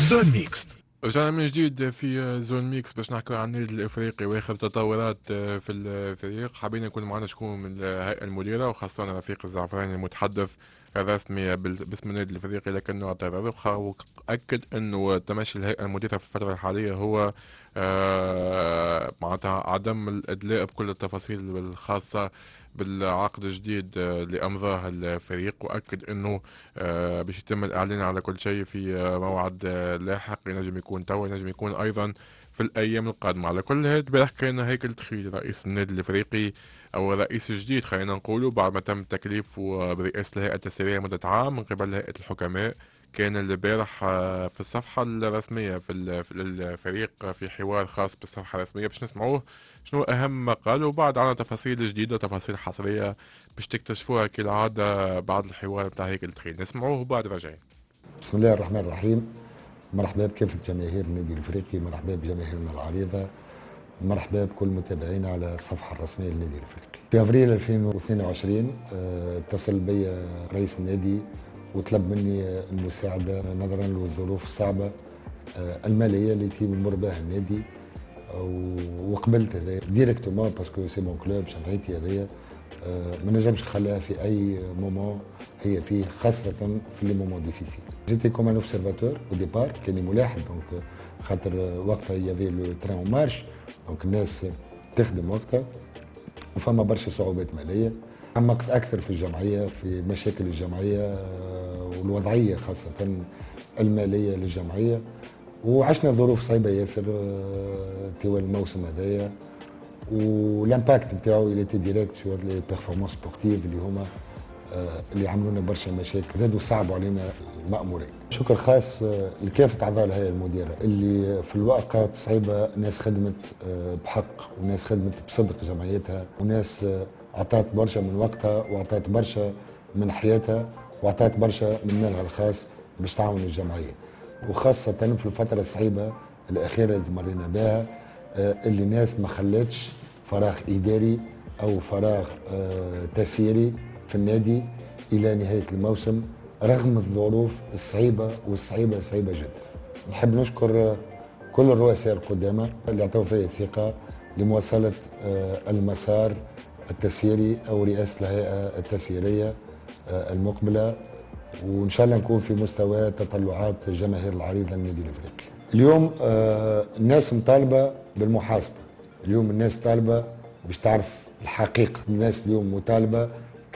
زون ميكست. رجعنا من جديد في زون ميكس باش نحكي عن النادي الافريقي واخر تطورات في الفريق. حابين يكون معنا شكون من الهيئه المديره وخاصه رفيق الزعفراني المتحدث الرسمي باسم النادي الافريقي، لكنه اعتذر واكد انه تمشي الهيئه المديره في الفتره الحاليه هو معناتها عدم الادلاء بكل التفاصيل الخاصه بالعقد الجديد اللي امضاه الفريق، واكد انه باش يتم الاعلان على كل شيء في موعد لاحق، ينجم يكون توا ينجم يكون ايضا في الايام القادمه. على كل هذا البارح كان هيكل تخيل رئيس النادي الافريقي او الرئيس الجديد خلينا نقولوا بعد ما تم تكليفه برئاسه الهيئه التسييريه مده عام من قبل هيئه الحكماء. كان البارح في الصفحة الرسمية في الفريق في حوار خاص بالصفحة الرسمية باش نسمعوه شنو أهم ما قال، وبعد عنا تفاصيل جديدة تفاصيل حصرية باش تكتشفوها كالعادة بعد الحوار بتاع هيكل تخيل. نسمعوه وبعد راجعين. بسم الله الرحمن الرحيم. مرحبا بكافة جماهير النادي الافريقي، مرحبا بجماهيرنا العريضة، مرحبا بكل متابعينا على الصفحة الرسمية للنادي الافريقي. في افريل 2022 اتصل بي رئيس النادي وطلب مني المساعدة نظرا للظروف الصعبة المالية اللي يمر بها النادي، وقبلت هذا ديريكتومون باسكو سي مون كلوب، جمعيتي هذيا ما نجمش نخليها في اي مومون هي فيه، خاصه في لي مومون ديفيسيل. جيتي كوم ان اوبسيرفاتور او ديبار، كاني ملاحظ دونك خاطر وقتها يافي لو تران اون مارش، دونك الناس تخدم وقتها وفما برشا صعوبات ماليه. عمقت اكثر في الجمعيه، في مشاكل الجمعيه والوضعيه خاصه الماليه للجمعيه، وعشنا ظروف صعيبه ياسر طوال الموسم هذايا، والامباكت نتاعو الى تي ديريكت سور لي بيرفورمانس سبورتيف اللي هما اللي عملوا لنا برشا مشاكل، زادوا صعبوا علينا المأمورين. شكر خاص لكافة أعضاء الهيئة المديرة اللي في الوقت صعيبة ناس خدمت بحق، وناس خدمت بصدق جمعيتها، وناس أعطت برشا من وقتها وأعطت برشا من حياتها وأعطت برشا من مالها الخاص باش تعاون الجمعية، وخاصة في الفترة الصعيبة الأخيرة اللي مرينا بها اللي ناس ما خلتش فراغ إداري أو فراغ تسييري في النادي إلى نهاية الموسم رغم الظروف الصعيبة، والصعيبة صعيبة جدا. نحب نشكر كل الرؤساء القدامى اللي اعطوا فيا الثقة لمواصلة المسار التسييري أو رئاسة الهيئة التسييرية المقبلة، وإن شاء الله نكون في مستوى تطلعات الجماهير العريضة للنادي الأفريقي. اليوم الناس مطالبة بالمحاسبة، اليوم الناس طالبة باش تعرف الحقيقة، الناس اليوم مطالبة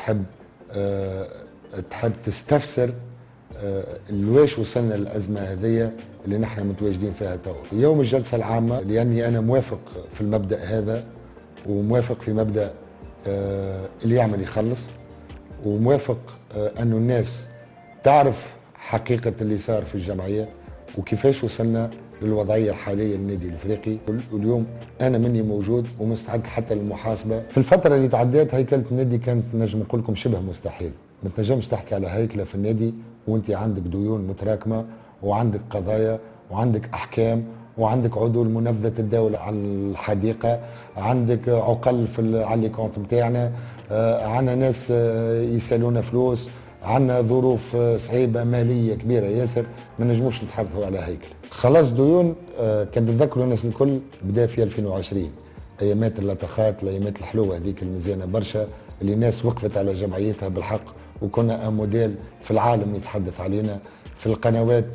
تحب تستفسر لواش وصلنا للأزمة هذه اللي نحن متواجدين فيها توا. يوم الجلسة العامة، لأني أنا موافق في المبدأ هذا، وموافق في مبدأ اللي يعمل يخلص، وموافق أنه الناس تعرف حقيقة اللي صار في الجمعية وكيفاش وصلنا للوضعية الحالية للنادي الافريقي. واليوم انا مني موجود ومستعد حتى للمحاسبة. في الفترة اللي تعديت هيكلة النادي كانت نجم نقول لكم شبه مستحيل، ما تنجمش تحكي على هيكلة في النادي وانت عندك ديون متراكمة وعندك قضايا وعندك احكام وعندك عدول منفذة الدولة على الحديقة، عندك عقل على لي كونت نتاعنا، عندنا ناس يسالونا فلوس، عندنا ظروف صعيبه ماليه كبيره ياسر، ما نجموش نتحدثوا على هيكل. خلاص ديون كان تتذكروا الناس الكل بدا في 2020 ايامات اللطخات، الايامات الحلوه هذيك المزيانه برشا اللي الناس وقفت على جمعيتها بالحق، وكنا ان موديل في العالم يتحدث علينا في القنوات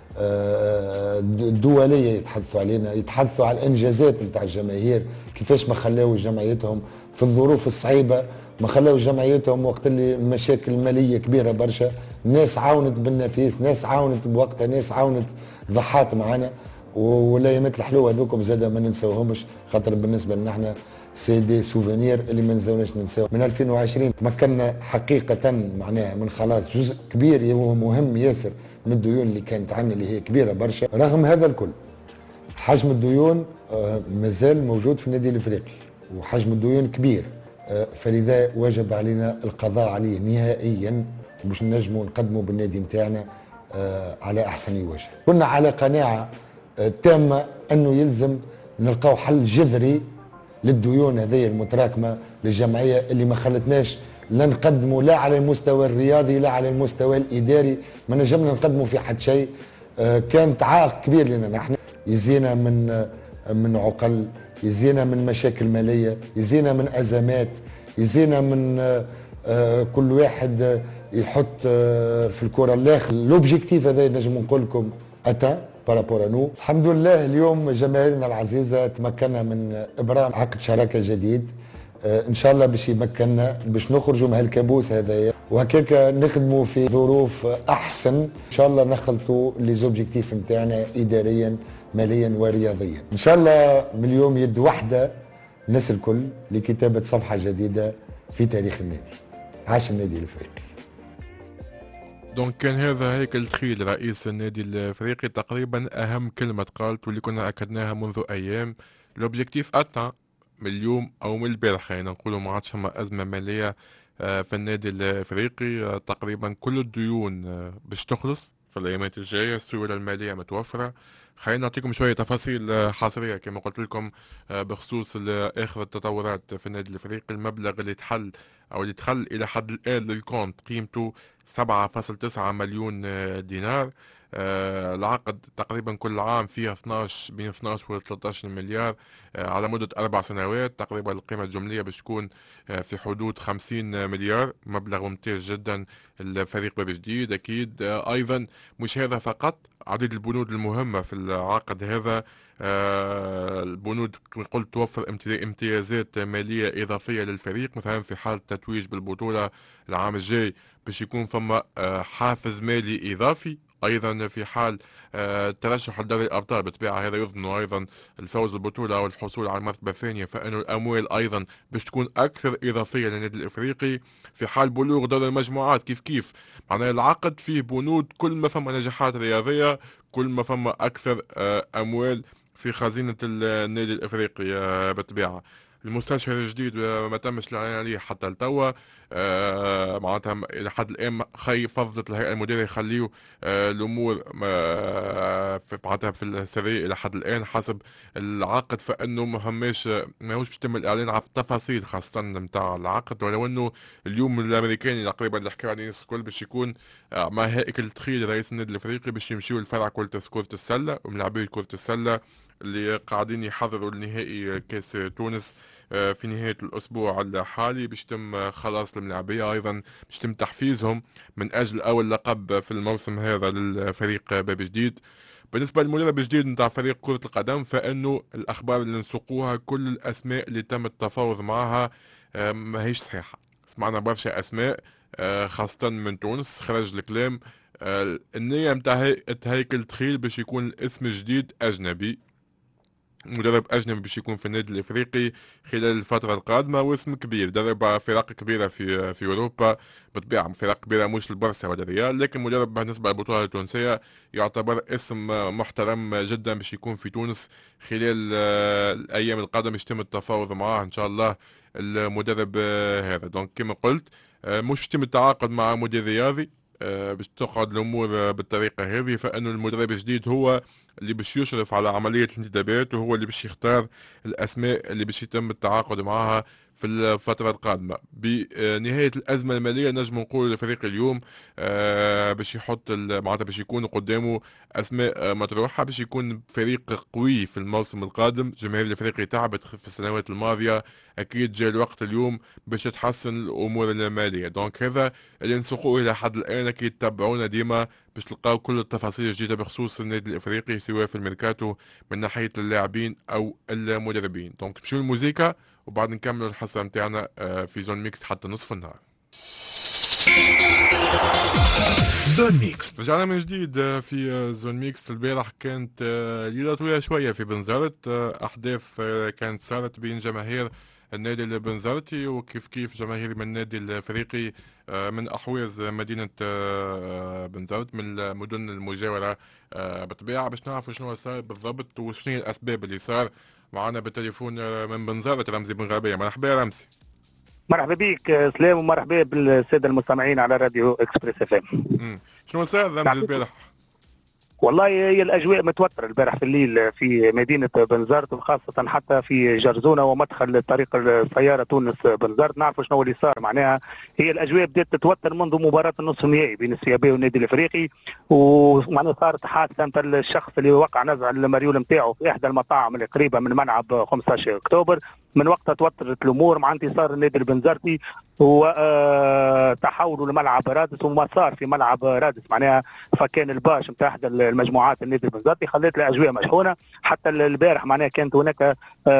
الدوليه، يتحدثوا علينا، يتحدثوا على الانجازات نتاع الجماهير، كيفاش ما خلاو جمعيتهم في الظروف الصعيبه، ما خلاو جمعيتهم وقت اللي مشاكل ماليه كبيره برشا، ناس عاونت بالنفيس، ناس عاونت بوقتها، ناس عاونت ضحات معنا، والايامات الحلوه هذوكم زاد ما ننساوهمش، خاطر بالنسبه لنا احنا سي دي سوفينير اللي ما نزاوناش ننساو. من 2020 تمكنا حقيقه معناها من خلاص جزء كبير ومهم ياسر من الديون اللي كانت عندنا اللي هي كبيره برشا. رغم هذا الكل حجم الديون مازال موجود في النادي الافريقي، وحجم الديون كبير، فلذا واجب علينا القضاء عليه نهائيا باش نجموا نقدموا بالنادي نتاعنا على احسن وجه. كنا على قناعه تامه انه يلزم نلقاو حل جذري للديون هذه المتراكمه للجمعيه اللي ما خلتناش لا نقدموا لا على المستوى الرياضي لا على المستوى الاداري، ما نجمنا نقدموا في حد شيء كانت عائق كبير لنا نحن، يزينا من عقل، يزينا من مشاكل ماليه، يزينا من ازمات، يزينا من كل واحد يحط في الكره الاخر. لوبجيكتيف هذا نجم نقول لكم اتان بارابور نو. الحمد لله اليوم جماهيرنا العزيزه تمكنا من ابرام عقد شراكه جديد، ان شاء الله باش يمكننا باش نخرجوا من هالكابوس هذايا، وهكاك نخدموا في ظروف احسن ان شاء الله، نخلطوا لي زوبجيكتيف نتاعنا اداريا ماليا ورياضيا ان شاء الله. من اليوم يد واحده الناس الكل لكتابه صفحه جديده في تاريخ النادي. عاش النادي الافريقي. دونك كان هذا هيكل تخيل رئيس النادي الافريقي، تقريبا اهم كلمه قالت واللي كنا اكدناها منذ ايام. الاوبجيكتيف اتى من اليوم او من البارح، خلينا نقولوا ما عادش فما ازمه ماليه في النادي الافريقي. تقريبا كل الديون باش تخلص في الايامات الجايه، السيوله الماليه متوفره. خلينا نعطيكم شويه تفاصيل حصريه كما قلت لكم بخصوص اخر التطورات في النادي الافريقي. المبلغ اللي تحل او اللي دخل الى حد الان للكونت قيمته 7.9 مليون دينار. العقد تقريبا كل عام فيه 12 بين 12 و 13 مليار على مدة 4 سنوات. تقريبا القيمة الجملية باش تكون في حدود 50 مليار. مبلغ ممتاز جدا. الفريق باب جديد أكيد. أيضا مش هذا فقط، عديد البنود المهمة في العقد هذا. البنود كما قلت توفر امتيازات مالية إضافية للفريق، مثلا في حال التتويج بالبطولة العام الجاي باش يكون فما حافز مالي إضافي. ايضا في حال الترشح لدوري الابطال بالطبيعه هذا يضمن ايضا الفوز بالبطوله او الحصول على المرتبه الثانيه، فانه الاموال ايضا باش تكون اكثر اضافيه للنادي الافريقي. في حال بلوغ دور المجموعات كيف معناها العقد فيه بنود، كل ما فما نجاحات رياضيه كل ما فما اكثر اموال في خزينه النادي الافريقي بالطبيعه. المستشفى الجديد ما تمش الاعلان عليه حتى لتوا. معناتها الى حد الان فضلت الهيئه المديره يخليوا الامور معناتها في السريه الى حد الان حسب العقد، فانه ماهوش باش يتم الاعلان على التفاصيل خاصه نتاع العقد. ولو انه اليوم الامريكاني تقريبا اللي حكى عليه الناس الكل باش يكون مع هيكل تخيل رئيس النادي الافريقي باش يمشيوا لفرع كرة السله وملاعبيه كرة السله اللي قاعدين يحضروا لنهائي كاس تونس في نهاية الأسبوع الحالي. باش يتم خلاص الملاعبية، أيضا باش يتم تحفيزهم من أجل أول لقب في الموسم هذا للفريق باب جديد. بالنسبة للمدرب الجديد نتاع فريق كرة القدم، فإنه الأخبار اللي نسوقوها كل الأسماء اللي تم التفاوض معها ماهيش صحيحة. سمعنا برشا أسماء خاصة من تونس خرج الكلام. النية متاع هيكل تخيل باش يكون الاسم الجديد أجنبي، مدرب اجنبي باش يكون في النادي الافريقي خلال الفتره القادمه، واسم كبير درب فرق كبيره في اوروبا بالطبيعه، فرق كبيره مش البرسا ولا الريال، لكن مدرب بالنسبه للبطوله التونسيه يعتبر اسم محترم جدا باش يكون في تونس خلال الايام القادمه. يتم التفاوض معاه ان شاء الله المدرب هذا. دونك كما قلت مش يتم التعاقد مع مدير رياضي باش تقعد الامور بالطريقه هذه، فانه المدرب الجديد هو اللي باش يشرف على عمليه الانتدابات وهو اللي باش يختار الاسماء اللي باش يتم التعاقد معها في الفترة القادمة. بنهاية الأزمة المالية نجم نقول الفريق اليوم باش يحط معناتها باش يكون قدامه أسماء مطروحة باش يكون فريق قوي في الموسم القادم. جماهير الفريق تعبت في السنوات الماضية، أكيد جاء الوقت اليوم باش تتحسن الأمور المالية. دونك هذا اللي نسوقوه إلى حد الآن. أكيد تابعونا ديما باش تلقاو كل التفاصيل الجديدة بخصوص النادي الإفريقي سواء في الميركاتو من ناحية اللاعبين أو المدربين. دونك نمشيو الموسيقى وبعد نكملوا الحصة متاعنا في زون ميكس حتى نصف النهار. زون ميكس رجعنا من جديد في زون ميكس. البارح كانت ليلة طويلة شوية في بنزرت، أحداث كانت صارت بين جماهير النادي البنزرتي وكيف جماهير من النادي الافريقي من احواز مدينه بنزرت من المدن المجاوره بالطبيعه، باش نعرفوا شنو صار بالضبط وشنو الاسباب اللي صار. معنا بالتليفون من بنزرت رمزي بن غربيه. مرحبا رمزي. مرحبا بك سلام ومرحبا بالساده المستمعين على راديو اكسبريس اف ام. شنو صار رمزي البارح؟ والله هي الاجواء متوتره البارح في الليل في مدينه بنزرت، وخاصه حتى في جرزونه ومدخل طريق السياره تونس بنزرت. نعرفوا شنو اللي صار معناها. هي الاجواء بدات تتوتر منذ مباراه النصف النهائي بين السيابي والنادي الافريقي، ومعناها صارت حادثه نتاع الشخص اللي وقع نزع المريول نتاعو في احدى المطاعم القريبه من ملعب 15 اكتوبر. من وقتها توترت الامور مع انتصار النادي البنزرتي وتحولوا لملعب رادس، وما صار في ملعب رادس معناها فكان الباش نتاع احدى المجموعات النادي البنزرتي خلت الاجواء مشحونه. حتى البارح معناها كانت هناك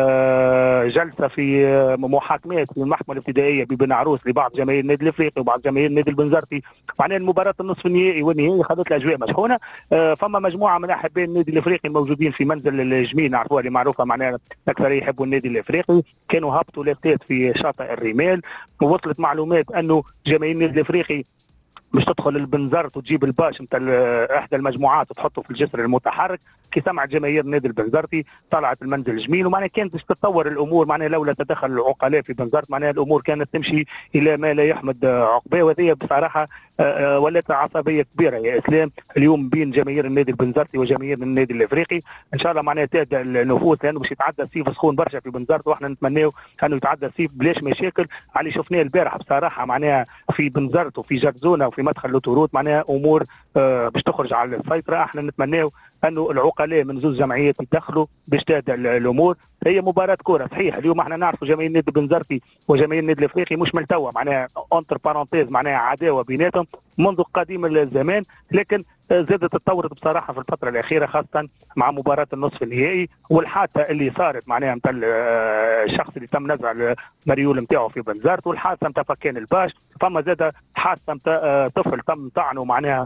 جلسه في محاكمات في المحكمه الابتدائيه ببن عروس لبعض جماهير النادي الافريقي وبعض جماهير النادي البنزرتي. معناها المباراه النصف النهائي والنهائي خلت الاجواء مشحونه. فما مجموعه من احباء النادي الافريقي الموجودين في منزل الجميل، نعرفوها اللي معروفه معناها اكثر يحبوا النادي الافريقي، كانوا هبطوا لافتات في شاطئ الرمال. ووصلت معلومات انه جماهير النادي الافريقي مش تدخل البنزرت وتجيب الباش نتاع احدى المجموعات وتحطه في الجسر المتحرك. كي سمعت جماهير النادي البنزرتي طلعت المنزل الجميل، ومعناها كانت تتطور الامور معناها لولا تدخل العقلاء في بنزرت معناها الامور كانت تمشي الى ما لا يحمد عقباه. وهذه بصراحه ولات عصبيه كبيره يا اسلام اليوم بين جماهير النادي البنزرتي وجماهير النادي الافريقي. ان شاء الله معناها تهدى النفوس لانه باش يتعدى الصيف سخون برشا في بنزرت، واحنا نتمناو انه يتعدى الصيف بلاش مشاكل. على اللي شفناه البارح بصراحه معناها في بنزرت وفي جرزونه وفي مدخل لوتوروت معناها امور باش تخرج على السيطره. احنا نتمناو انه العقلاء من زوج جمعيات يدخلوا باش تهدى الامور. هي مباراه كره صحيح، اليوم احنا نعرفوا جماهير النادي البنزرتي وجماهير النادي الافريقي مش ملتوى معناها اونتر بارونتيز معناها عداوه بيناتهم منذ قديم الزمان، لكن زادت تطورت بصراحه في الفتره الاخيره خاصه مع مباراه النصف النهائي والحادثه اللي صارت معناها نتاع الشخص اللي تم نزع المريول نتاعو في بنزرت، والحادثه نتاع فكان الباش. فما زاد حادثه نتاع طفل تم طعنه معناها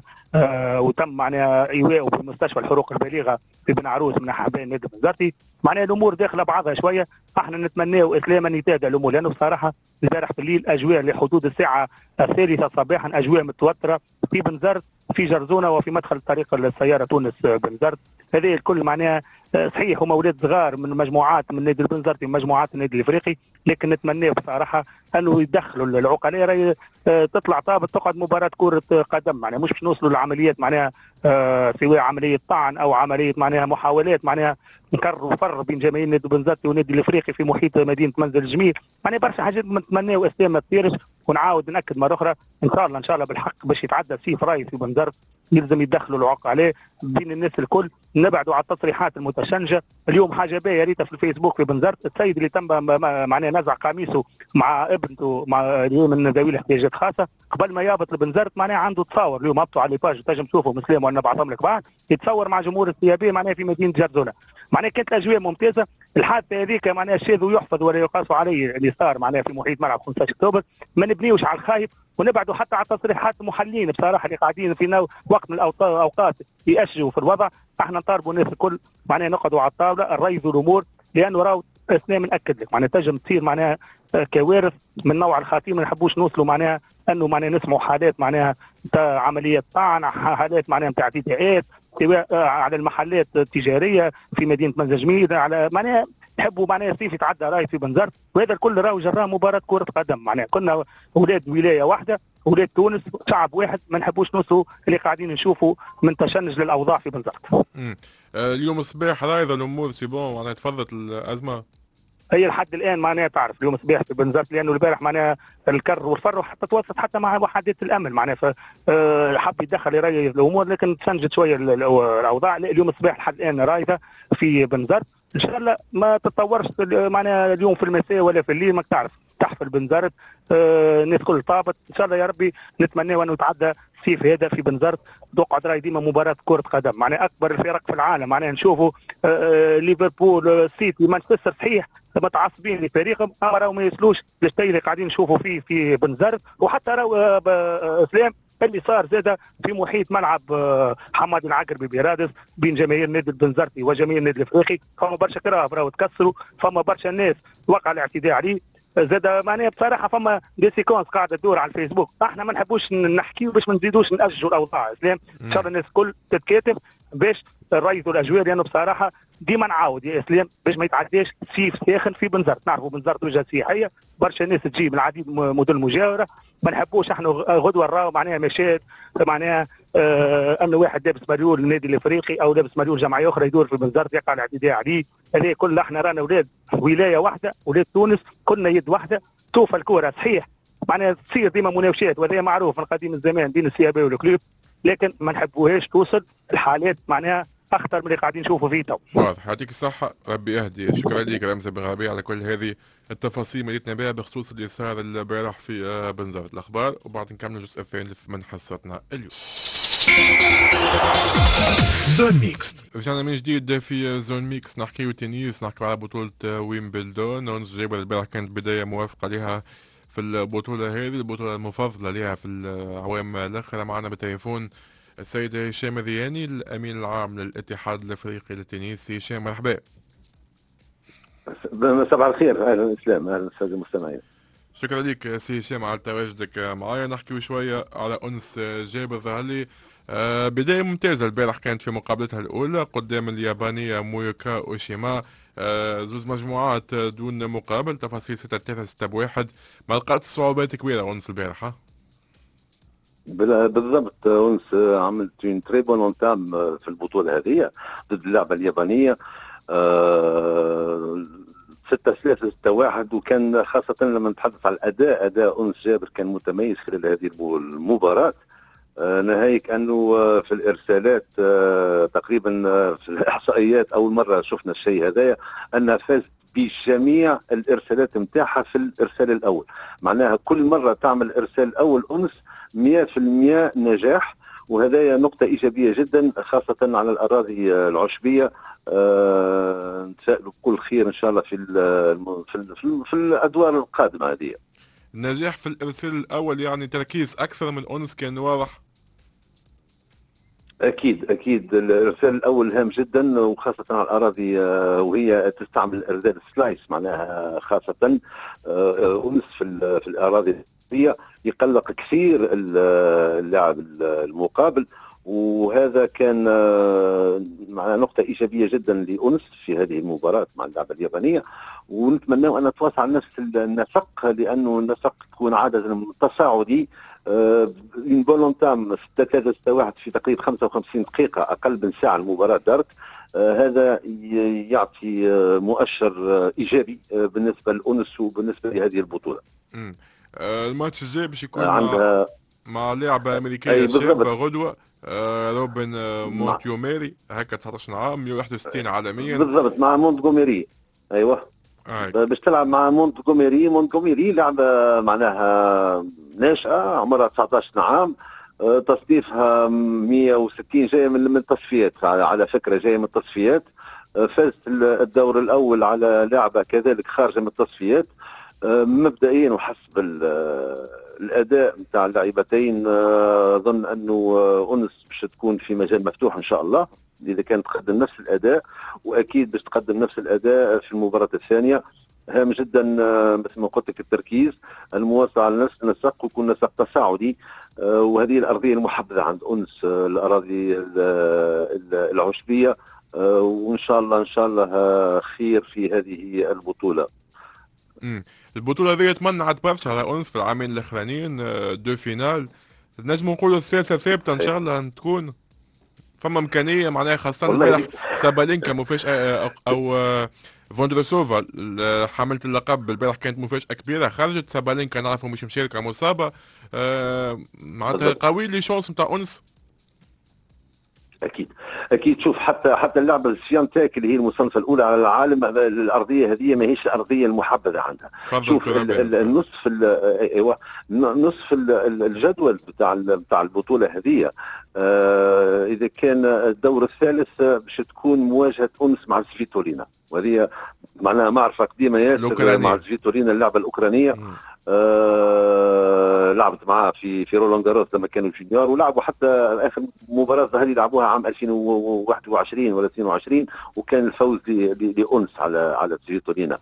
وتم معناها ايواءه في مستشفى الحروق البالغه في بن عروس من احباء النادي البنزرتي. معناها الامور داخله بعضها شويه. احنا نتمناو اسلاما يتهدى الامور لانه بصراحه البارح في الليل اجواء لحدود الساعه الثالثه صباحا اجواء متوتره في بنزرت في جرزونه وفي مدخل طريق السياره تونس بنزرت. هذه الكل معناها صحيح هم اولاد صغار من مجموعات من النادي البنزرتي ومجموعات النادي الافريقي، لكن نتمنى بصراحه انه يدخلوا العقلاء تطلع طابت تقعد مباراه كره قدم معناها مش باش نوصلوا لعمليات معناها سواء عمليه طعن او عمليه معناها محاولات معناها نكرروا فر بين جماهير النادي البنزرتي والنادي الافريقي في محيط مدينه منزل الجميل. معناها برشا حاجات نتمناو اسلام ما تصيرش. ونعاود ناكد مره اخرى ان شاء الله بالحق باش يتعدى السيف راي في بنزرت يلزم يدخلوا العقلاء بين الناس الكل، نبعدوا على التصريحات المتشنجه. اليوم حاجه باهيه ريتها في الفيسبوك في بنزرت، السيد اللي تم معناه نزع قميصه مع ابنته مع من ذوي الاحتياجات الخاصه قبل ما يهبط لبنزرت معناه عنده تصاور اليوم هبطوا على ليباج تنجم تشوفوا مسلم وانا نبعثهم لك بعد يتصور مع جمهور السيابيه معناه في مدينه جرزونه. معناه كانت الاجواء ممتازه. الحادثه هذيك معناها شاذ ويحفظ ولا يقاس عليه اللي صار معناه في محيط ملعب 15 اكتوبر. ما نبنيوش على الخايف ونبعدوا حتى على تصريحات المحللين بصراحه اللي قاعدين في وقت من الاوقات يأشجوا في الوضع. احنا نطالبوا الناس الكل معناها نقعدوا على الطاوله نريزوا الامور لانه راهو اثنين بنأكد لك معناها تنجم تصير معناها كوارث من نوع الخطير. ما نحبوش نوصلوا معناها انه معناها نسمعوا حالات معناها تاع عمليات طعن، حالات معناها نتاع اعتداءات على المحلات التجاريه في مدينه منزل جميل، على معناها نحبوا معناها الصيف يتعدى راي في بنزرت. وهذا الكل راهو جراه مباراه كره قدم معناها كنا اولاد ولايه واحده اولاد تونس شعب واحد. ما نحبوش نوصلوا اللي قاعدين نشوفوا من تشنج للاوضاع في بنزرت. اليوم الصباح رايضه الامور سي بون معناها تفضت الازمه. هي لحد الان معناها تعرف اليوم الصباح في بنزرت لانه البارح معناها الكر والفر وحتى توسط حتى مع وحدات الامن معناها حب يدخل يريض الامور لكن تشنجت شويه الاوضاع. اليوم الصباح لحد الان رايضه في بنزرت. ان شاء الله ما تتطورش معناها اليوم في المساء ولا في الليل ما تعرف تحفل بنزرت الناس كل طابت. ان شاء الله يا ربي نتمنى انه يتعدى الصيف هذا في بنزرت تقعد راهي ديما مباراه كره قدم معناها اكبر الفرق في العالم معناها نشوفوا ليفربول سيتي مانشستر صحيح متعصبين لفريقهم اما راهو ما يوصلوش للشيء اللي قاعدين نشوفوا فيه في بنزرت. وحتى راهو اسلام اللي صار زاده في محيط ملعب حماد العقربي برادس بين جماهير النادي البنزرتي وجماهير النادي الافريقي. فما برشا كراهب راهو تكسروا، فما برشا الناس وقع الاعتداء عليه زاد معناها بصراحه. فما دي سيكونس قاعده تدور على الفيسبوك. احنا ما نحبوش نحكيو باش ما نزيدوش نأججوا الاوضاع اسلام. ان شاء الله الناس الكل تتكاتف باش نريثوا الاجواء لانه بصراحه ديما نعاود يا اسلام باش ما يتعداش سيف ساخن في بنزرت. نعرفوا بنزرت وجهه سياحيه برشا ناس تجي من العديد من المدن المجاوره. ما نحبوش احنا غدوه نراو معناها مشاهد معناها انه واحد لابس مليول النادي الافريقي او لابس مليول جمعيه اخرى يدور في بنزرت يقع الاعتداء عليه. هذه كل احنا رانا اولاد ولايه واحده، اولاد تونس، كلنا يد واحده، توفى الكوره صحيح معناها تصير ديما مناوشات وهذا معروف من قديم الزمان بين السيابي والكلوب، لكن ما نحبوهاش توصل الحالات معناها اخطر من اللي قاعدين نشوفوا فيه تو. واضح، يعطيك الصحة، ربي يهدي. شكرا لك رمزي بن ربيع على كل هذه التفاصيل اللي جيتنا بها بخصوص اللي صار البارح في بنزرت. الأخبار وبعد نكمل الجزء الثاني من حصتنا اليوم. زون ميكس، رجعنا من جديد في زون ميكس، نحكيو تنس، نحكيو على بطولة ويمبلدون. ونس جابر البارح كانت بداية موافقة لها في البطولة هذه، البطولة المفضلة لها في الأعوام الأخيرة. معنا بالتليفون السيد هشام الرياني الأمين العام للاتحاد الأفريقي للتنس. هشام مرحبا. صباح الخير، اهلا الاسلام، اهلا الساده المستمعين. شكرا لك سي هشام على تواجدك معايا. نحكي شويه على انس جابر. ظهر لي بدايه ممتازه البارح كانت في مقابلتها الاولى قدام اليابانيه مويوكا اوشيما، زوز مجموعات دون مقابل، تفاصيل 6-3 6-1. ما لقات صعوبات كبيره انس البارحه؟ بالضبط، انس عملت اون تري بون اونتام في البطوله هذه ضد اللعبه اليابانيه 6-3 6-1. وكان خاصة لما نتحدث على الأداء، أداء أنس جابر كان متميز خلال هذه المباراة. ناهيك أنه في الإرسالات تقريبا في الإحصائيات أول مرة شفنا الشيء هذايا، أنها فازت بجميع الإرسالات متاعها في الإرسال الأول. معناها كل مرة تعمل إرسال أول أنس 100% نجاح، وهذا نقطة إيجابية جدا خاصة على الأراضي العشبية. نتفائلوا بكل خير إن شاء الله في الأدوار القادمة هذه. النجاح في الإرسال الأول يعني تركيز أكثر من أنس كان واضح. أكيد الإرسال الأول هام جدا، وخاصة على الأراضي وهي تستعمل إرسال سلايس، معناها خاصة أنس في الأراضي يقلق كثير اللاعب المقابل، وهذا كان مع نقطة إيجابية جدا لأنس في هذه المباراة مع اللعبة اليابانية. ونتمنى أن نتواصل على نفس النسق، لأنه النسق تكون عادة تصاعدي. من بولونتام 6-3 6-1 في تقريبا 55 دقيقة، أقل من ساعة المباراة دارت. هذا يعطي مؤشر إيجابي بالنسبة لأنس وبالنسبة لهذه البطولة. الماتش الجاي باش يكون مع لاعبة أمريكية شابة غدوة، روبن مونتيوميري، هكا 19 عام، 161 عالميا. بالضبط، مع مونتغوميري. ايوه باش تلعب مع مونتغوميري لعبة معناها ناشئة عمرها 19 عام، تصنيفها 160، جاية من التصفيات، على فكرة جاية من التصفيات. فازت الدور الأول على لعبة كذلك خارجة من التصفيات. مبدئيا وحسب الاداء نتاع اللاعبتين اظن انه انس باش تكون في مجال مفتوح ان شاء الله، اذا كانت تقدم نفس الاداء، واكيد باش تقدم نفس الاداء في المباراه الثانيه. هام جدا مثل ما قلت لك التركيز، المواصله على نفس النسق، ويكون نسق تصاعدي. وهذه الارضيه المحبذه عند انس، الاراضي العشبيه. وان شاء الله خير في هذه البطوله. البطولة هذه تمنعت برشا على أنس في العامين الأخرانيين، دو فينال. نجم نقولوا الثالثة ثابتة إن شاء الله تكون فما إمكانية، معناها خاصة البارح سابالينكا مفاجأة، أو فوندروسوفا حاملة اللقب البارح كانت مفاجأة كبيرة، خرجت سابالينكا نعرفوا مش مشاركة مصابة، معناتها قوي لي شونس نتاع أنس. اكيد شوف، حتى اللعبه السيانتاك اللي هي المصنفه الاولى على العالم، الارضيه هذه ما هيش الارضيه المحبذه عندها. شوف نصف الجدول بتاع البطوله هذه، اذا كان الدور الثالث باش تكون مواجهه انس مع سفيتولينا، وهذه معناها معرفه قديمه ياسر مع سفيتولينا اللعبه الاوكرانيه. لعبت معاه في رولان جاروس لما كانوا جونيور، ولعبوا حتى اخر مباراه ظهر لعبوها عام 2021 ولا 22، وكان الفوز لأنس على سفيتولينا.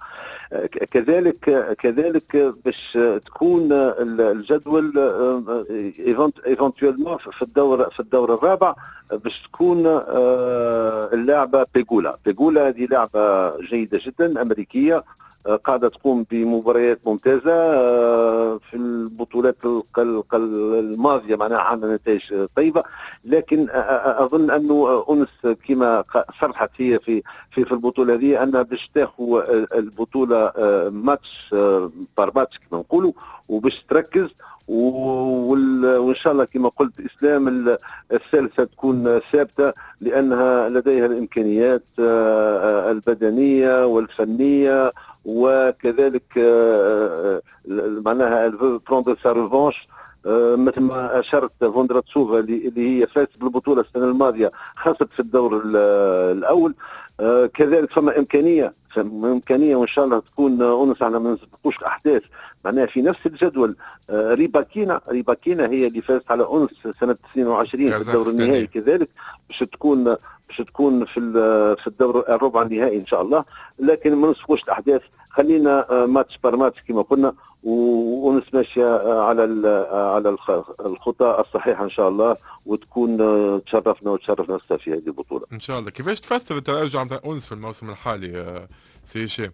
كذلك باش تكون الجدول ايفونتويلمون في الدور الرابع باش تكون اللعبه بيغولا. هذه لعبه جيده جدا امريكيه، قاعدة تقوم بمباريات ممتازة في البطولات الماضية، معناها عندنا نتائج طيبة. لكن أظن أنه أنس كما صرحت هي في البطولة هذه أنها باش تاخذ البطولة ماتش بار ماتش كما نقولوا، وباش تركز وان شاء الله كما قلت اسلام الثالثه تكون ثابته، لانها لديها الامكانيات البدنيه والفنيه، وكذلك معناها بروندر سا ريفونش مثل ما اشرت فوندراتسوفا اللي هي فازت بالبطوله السنه الماضيه، خاصه في الدور الاول. كذلك فما امكانيه وان شاء الله تكون انس على ما نسبقوش الاحداث معناها في نفس الجدول. ريباكينا هي اللي فازت على انس سنه 22 في الدور النهائي، كذلك باش تكون في الدور الربع النهائي ان شاء الله. لكن ما نسبقوش الاحداث، خلينا ماتش بار ماتش كما قلنا، ونس ماشيه على الخطى الصحيحه ان شاء الله، وتكون تشرفنا نفسها في هذه البطوله ان شاء الله. كيفاش تفسر التراجع نتاع انس في الموسم الحالي سي هشام؟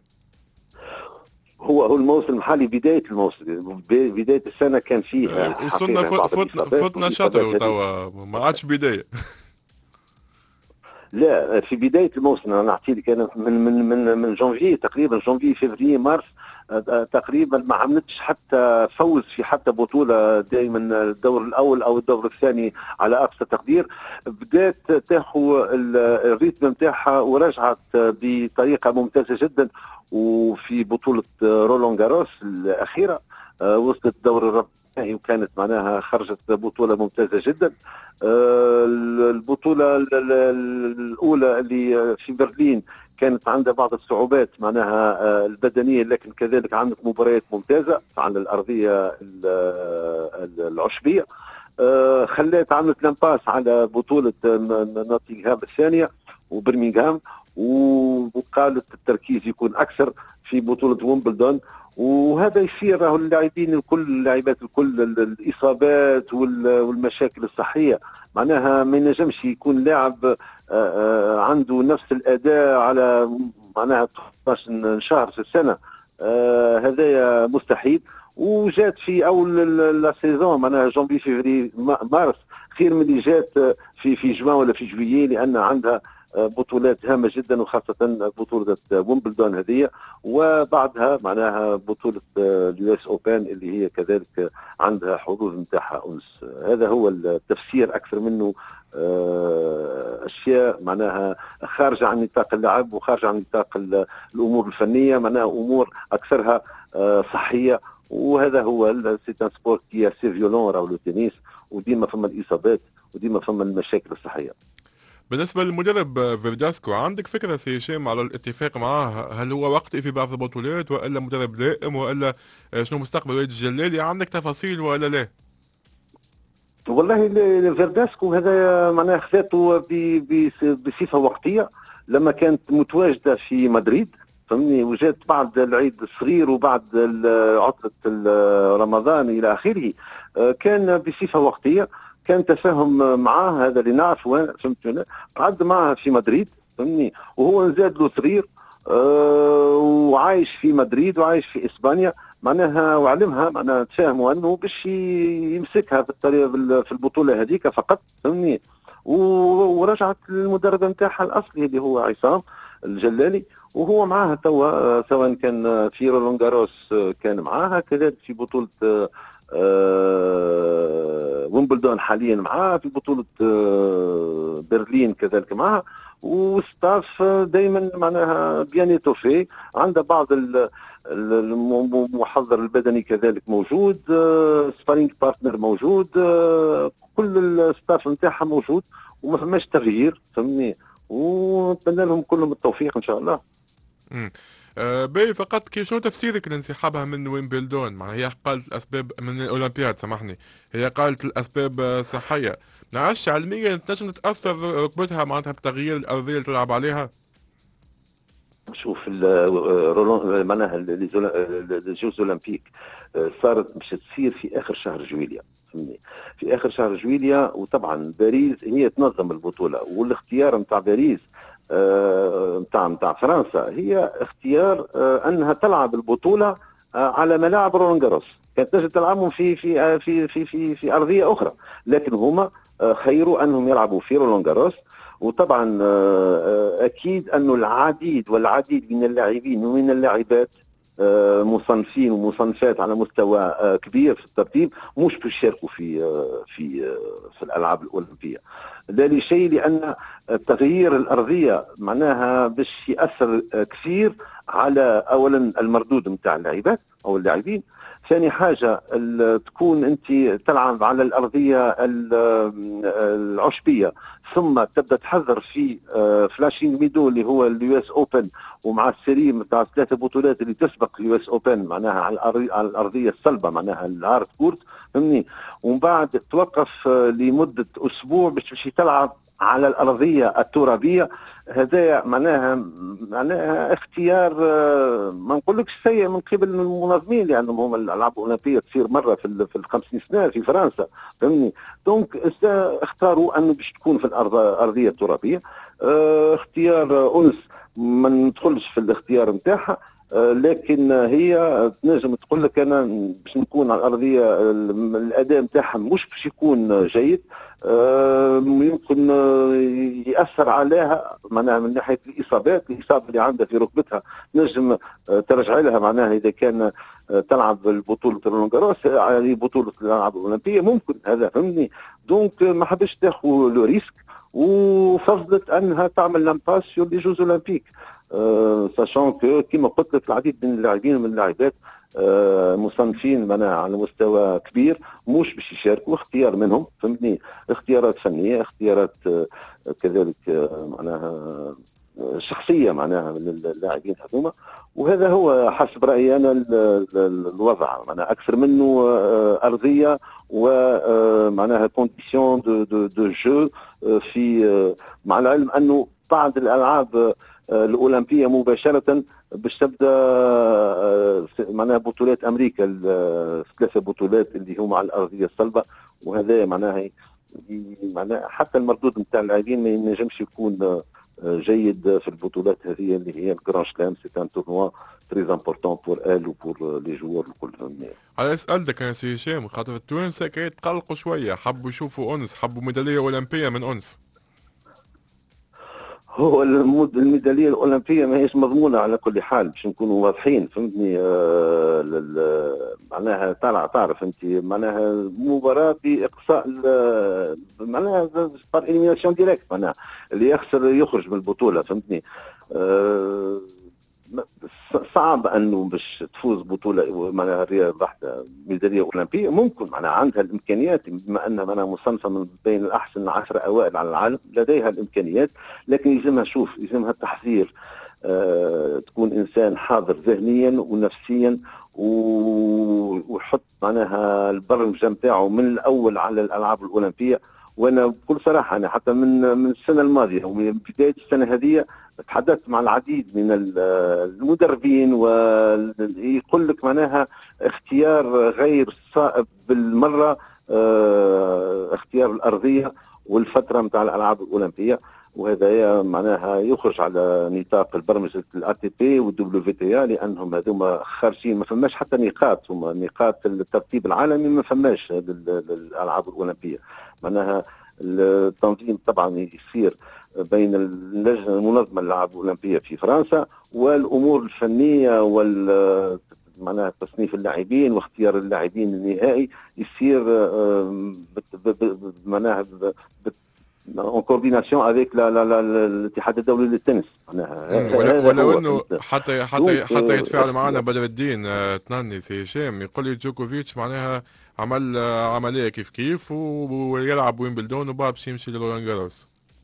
هو الموسم الحالي بدايه السنه كان فيه وصلنا فتنا شطر وتوا ما عادش بدايه. لا، في بدايه الموسم انا نعطي لك، انا من جونفي تقريبا، جونفي فيفري مارس تقريبا ما عملتش حتى فوز في حتى بطوله، دائما الدور الاول او الدور الثاني على اقصى تقدير. بدات تاخذ الريتم نتاعها ورجعت بطريقه ممتازه جدا، وفي بطوله رولان جاروس الاخيره وصلت الدور الرابع وكانت معناها خرجت بطوله ممتازه جدا. البطوله الاولى اللي في برلين كانت عندها بعض الصعوبات معناها البدنيه، لكن كذلك عندك مباريات ممتازه على الارضيه العشبيه. خلات عملت لامباس على بطوله نوتنغهام الثانيه وبرمنغهام، وقالت التركيز يكون اكثر في بطوله ويمبلدون. وهذا يصير راهو اللاعبين الكل، اللاعبات الكل، الاصابات والمشاكل الصحيه معناها ما ينجمش يكون لاعب عنده نفس الاداء على معناها 12 شهر في السنه، هذايا مستحيل. وجات في اول لا سيزون معناها جونفي فيفري مارس خير من اللي جات في جوان ولا في جويي، لان عندها بطولات هامه جدا، وخاصه بطوله ويمبلدون هذه، وبعدها معناها بطوله اليو اس اوبن اللي هي كذلك عندها حظوظ نتاعها انس. هذا هو التفسير اكثر منه اشياء معناها خارجه عن نطاق اللعب وخارجه عن نطاق الامور الفنيه، معناها امور اكثرها صحيه. وهذا هو سي سبورت كي سي فيولون راهو التنس، وديما فما الاصابات وديما فما المشاكل الصحيه. بالنسبة للمدرب فيرداسكو، عندك فكرة سي هشام على الاتفاق معاه؟ هل هو وقتي في بعض البطولات والا مدرب دائم، والا شنو مستقبل وليد الجلالي؟ عندك تفاصيل ولا لا؟ والله فيرداسكو هذا معناها خذاته بصفة وقتية لما كانت متواجدة في مدريد، فهمني، وجات بعد العيد الصغير وبعد عطلة رمضان إلى آخره، كان بصفة وقتية، كان تفاهم معاه، هذا اللي نعرفه فهمت، قعد معاه في مدريد فهمني، وهو نزاد له صغير وعايش في مدريد وعايش في اسبانيا معناها، وعلمها معناها تفاهموا انه باش يمسكها في الطريقه في البطوله هذيك فقط فهمني. ورجعت للمدرب نتاعها الاصلي اللي هو عصام الجلالي، وهو معاها توا، سواء كان في رولان جاروس كان معاها، كذلك في بطوله ويمبلدون حاليا معاه، في بطولة برلين كذلك معها، وستاف دائما معناها بيان يتوفي، عنده بعض المحضر البدني كذلك موجود، سبارينج بارتنر موجود، كل الستاف نتاعها موجود، وما فماش تغيير فهمني، ونتمنى لهم كلهم التوفيق ان شاء الله. باهي، فقط كي شنو تفسيرك لانسحابها من ويمبلدون؟ معناها هي قالت الاسباب من الاولمبياد، سامحني، هي قالت الاسباب صحيه، نعرفش علميا تنجم تتاثر ركبتها معناتها بتغيير الارضيه اللي تلعب عليها؟ شوف معناها الجوز الاولمبيك صارت مش تصير في اخر شهر جويليا فهمني، في اخر شهر جويليا، وطبعا باريس هي تنظم البطوله، والاختيار نتاع باريس نتاع فرنسا هي اختيار انها تلعب البطوله على ملاعب رولان جاروس. كانت تنجم تلعبهم في ارضيه اخرى، لكن هما خيروا انهم يلعبوا في رولان جاروس. وطبعا اكيد انه العديد والعديد من اللاعبين ومن اللاعبات مصنفين ومصنفات على مستوى كبير في الترتيب مش باش يشاركوا في الالعاب الاولمبيه. لا لشيء، لان تغيير الارضيه معناها باش ياثر كثير على اولا المردود نتاع اللاعبات او اللاعبين. ثاني حاجه تكون انت تلعب على الارضيه العشبيه، ثم تبدا تحضر في فلاشينج ميدو اللي هو اليو اس اوبن، ومع السيري نتاع 3 بطولات اللي تسبق اليو اس اوبن معناها على الارضيه الصلبه معناها الهارد كورت، فهمني. ومن بعد توقف لمده اسبوع باش تلعب على الارضيه الترابيه. هذا معناها اختيار ما نقولكش سيء من قبل المنظمين، لانهم هم الالعاب الاولمبيه تصير مره في ال50 سنه في فرنسا، فهمني. دونك اختاروا انه باش تكون في الارضيه الترابيه. اختيار انس ما ندخلش في الاختيار نتاعها، لكن هي تنجم تقول لك انا باش نكون على الارضيه الاداء نتاعها مش باش يكون جيد، يمكن ياثر عليها معناها من ناحيه الاصابه اللي عندها في ركبتها، نجم ترجع لها معناها اذا كان تلعب البطوله رولان جاروس يعني بطوله الالعاب الاولمبيه ممكن هذا، فهمني. دونك ما حبش تاخذ لو ريسك، وفضلت انها تعمل لامباس سور لي جوز اولمبيك، ساشون كو كيما قلت لك العديد من اللاعبين ومن اللاعبات مصنفين معناها على مستوى كبير مش باش يشاركوا، اختيار منهم، فهمتني. اختيارات فنيه، اختيارات كذلك معناها شخصيه معناها من اللاعبين هذوما. وهذا هو حسب رايي انا الوضع، معناها اكثر منه ارضيه ومعناها كونديسيون دو جو في، مع العلم انه بعض الالعاب الاولمبيه مباشره باش تبدا معناها بطولات امريكا، 3 بطولات اللي هما على الارضيه الصلبه. وهذا معناها حتى المردود نتاع اللاعبين ما ينجمش يكون جيد في البطولات هذه اللي هي الجران سلام. سي ان تورنوا تري امبورطون بور ال وبور لي جوار الكل. على سألتك يا سي هشام، خاطر التوانسه كانت تقلقوا شويه، حبوا يشوفوا انس، حبوا ميداليه اولمبيه من انس. هو الميداليه الاولمبيه ما هيش مضمونه على كل حال، باش نكونوا واضحين، فهمتني. معناها تعرف انت معناها مباراه باقصاء معناها بار اليميناسيون ديريكت، معناها اللي يخسر يخرج من البطوله، فهمتني. صعب انه باش تفوز بطوله معناها رياضه واحده ميداليه اولمبيه. ممكن معناها عندها الامكانيات، بما انها معناها مصنفه من بين الاحسن 10 اوائل على العالم، لديها الامكانيات، لكن يلزمها التحضير. تكون انسان حاضر ذهنيا ونفسيا، ويحط معناها البرمجه نتاعو من الاول على الالعاب الاولمبيه. وانا بكل صراحه انا حتى من السنه الماضيه ومن بدايه السنه هذه تحدثت مع العديد من المدربين، ويقول لك معناها اختيار غير صائب بالمره، اختيار الارضيه والفتره نتاع الالعاب الاولمبيه. وهذا معناها يخرج على نطاق البرمجه الار تي بي والدبليو في تي، لانهم هذوما خارجين، ما فماش حتى نقاط، هما نقاط الترتيب العالمي ما فماش للالعاب الاولمبيه. معناها التنظيم طبعا يصير بين اللجنه المنظمه للالعاب الاولمبيه في فرنسا والامور الفنيه معناها تصنيف اللاعبين واختيار اللاعبين النهائي يصير معناها en coordination avec الاتحاد الدولي للتنس. ولو انه حتى يتفاعل معنا بدر الدين تناني سي هشام، يقول لي جوكوفيتش معناها عمل عمليه كيف ويلعب ويمبلدون وبعد باش يمشي لرولان جاروس.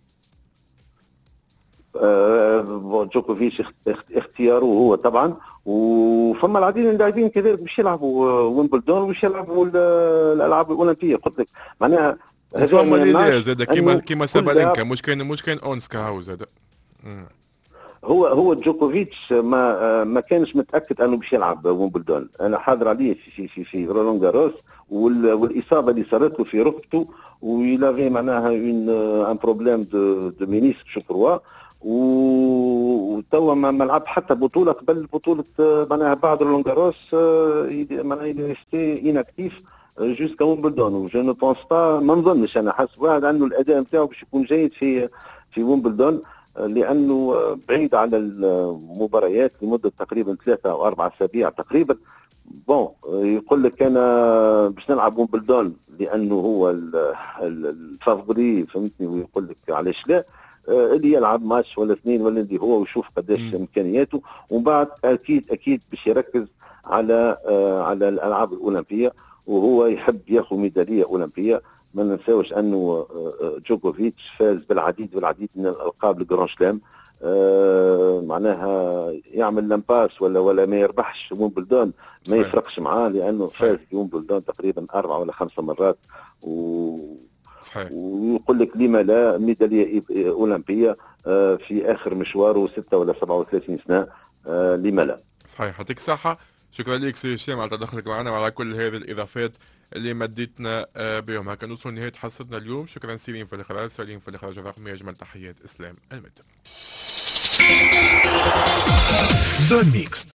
جوكوفيتش اختياره هو طبعا، وفما العديد من اللاعبين كذلك باش يلعبوا ويمبلدون وباش يلعبوا الالعاب الاولمبيه. قلت لك معناها فما ليلى زاد كيما سابالينكا، مش كان اونسكا هاو زاد. هو جوكوفيتش ما كانش متاكد انه باش يلعب ويمبلدون. انا حاضر عليه في رولان جاروس، والاصابه اللي صارت له في ركبته، ويلافي معناها ان بروبليم دو مينيسك جو كروا، وتوا ما لعب حتى بطوله قبل بطوله معناها بعد رولانجاروس، معناها يستي اناكتيف جوسكا ويمبلدون. وجو نو بونس با، ما نظنش انا حسب واحد انه الاداء نتاعو باش يكون جيد في ويمبلدون، لانه بعيد على المباريات لمده تقريبا 3 أو 4 أسابيع تقريبا. بون يقول لك انا باش نلعب ويمبلدون لانه هو الفافوري، فهمتني، ويقول لك علاش لا، اللي يلعب ماتش ولا اثنين ولا اللي هو ويشوف قداش امكانياته، ومن بعد اكيد باش يركز على الالعاب الاولمبيه، وهو يحب ياخذ ميداليه اولمبيه. ما ننساوش انه جوكوفيتش فاز بالعديد من الالقاب الجران سلام. معناها يعمل لامباس ولا ما يربحش ويمبلدون ما يفرقش معاه، لانه فاز في ويمبلدون تقريبا 4 ولا 5 مرات. صحيح. ويقول لك لما لا ميداليه اولمبيه في اخر مشواره 6 ولا 37 سنه، لما لا. صحيح، يعطيك الصحه. شكرا لك سي هشام على تدخلك معنا وعلى كل هذه الاضافات اللي مديتنا بهم. هكا نوصل لنهايه حصتنا اليوم. شكرا سليم في الاخراج، سليم في الاخراج الرقمي. اجمل تحيات اسلام المدن.